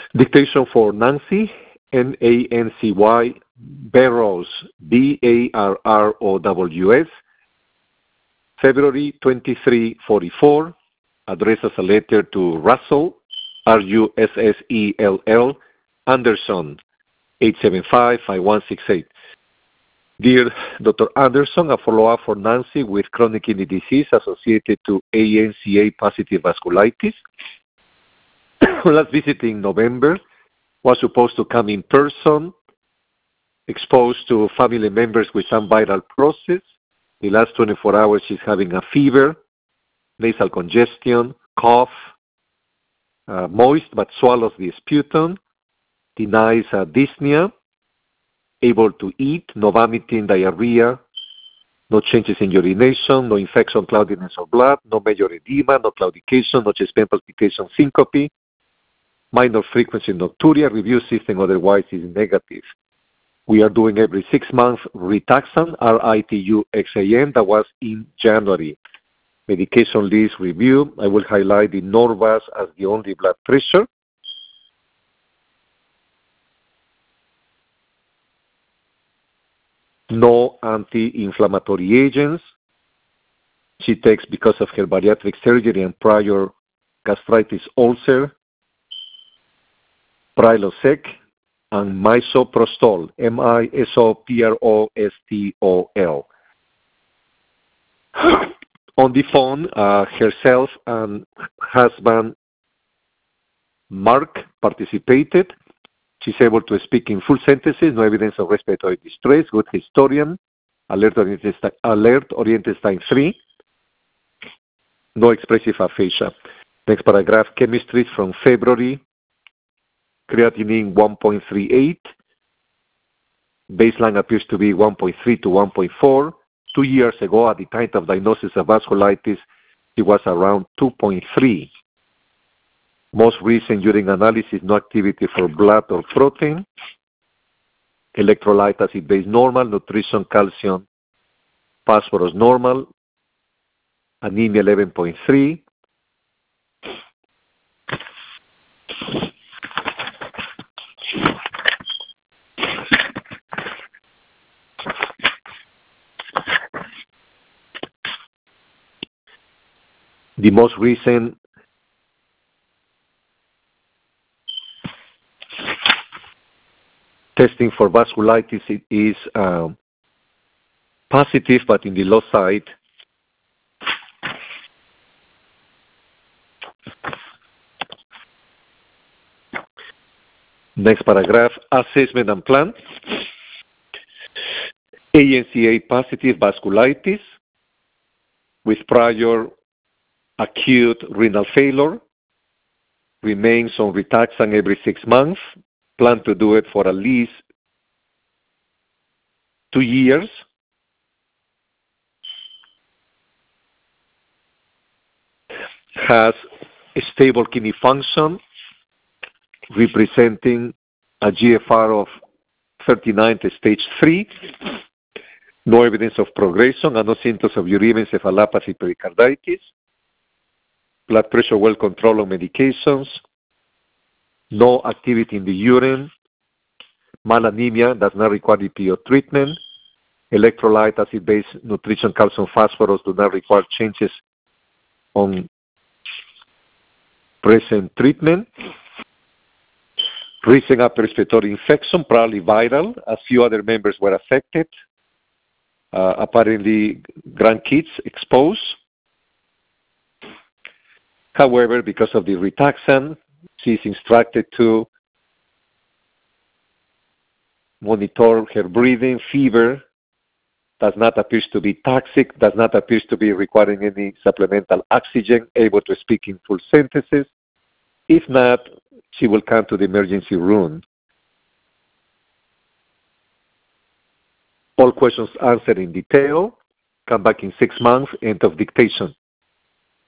Dictation for Nancy, Nancy Barrows, Barrows, February 2344, addresses a letter to Russell, Russell, Anderson, 875-5168. Dear Dr. Anderson, a follow-up for Nancy with chronic kidney disease associated to ANCA-positive vasculitis. Last visit in November, was supposed to come in person, exposed to family members with some viral process. The last 24 hours, she's having a fever, nasal congestion, cough, moist but swallows the sputum, denies dyspnea, able to eat, no vomiting, diarrhea, no changes in urination, no infection, cloudiness of blood, no major edema, no claudication, no chest pain, palpitation, syncope, minor frequency nocturia, review system otherwise is negative. We are doing every 6 months Rituxan, RITUXAN, that was in January. Medication list review, I will highlight the Norvas as the only blood pressure. No anti-inflammatory agents. She takes because of her bariatric surgery and prior gastritis ulcer, Prilosec, and misoprostol, misoprostol. On the phone, herself and husband Mark participated. She's able to speak in full sentences, no evidence of respiratory distress, good historian, alert-oriented time 3, no expressive aphasia. Next paragraph, chemistry from February, creatinine 1.38, baseline appears to be 1.3 to 1.4. 2 years ago, at the time of diagnosis of vasculitis, it was around 2.3. Most recent urine analysis, no activity for blood or protein. Electrolyte acid base normal, nutrition, calcium, phosphorus normal, anemia 11.3. The most recent testing for vasculitis is positive, but in the low side. Next paragraph, assessment and plan. ANCA positive vasculitis with prior acute renal failure, remains on Rituxan every 6 months, plan to do it for at least 2 years. Has a stable kidney function, representing a GFR of 39 to stage 3, no evidence of progression and no symptoms of uremia, encephalopathy, pericarditis, blood pressure well controlled on medications, no activity in the urine, malanemia does not require EPO treatment, electrolyte, acid-base, nutrition, calcium, phosphorus do not require changes on present treatment. Recent upper respiratory infection, probably viral. A few other members were affected. Apparently, grandkids exposed. However, because of the Rituxan, she is instructed to monitor her breathing, fever, does not appear to be toxic, does not appear to be requiring any supplemental oxygen, able to speak in full sentences. If not, she will come to the emergency room. All questions answered in detail. Come back in 6 months, end of dictation.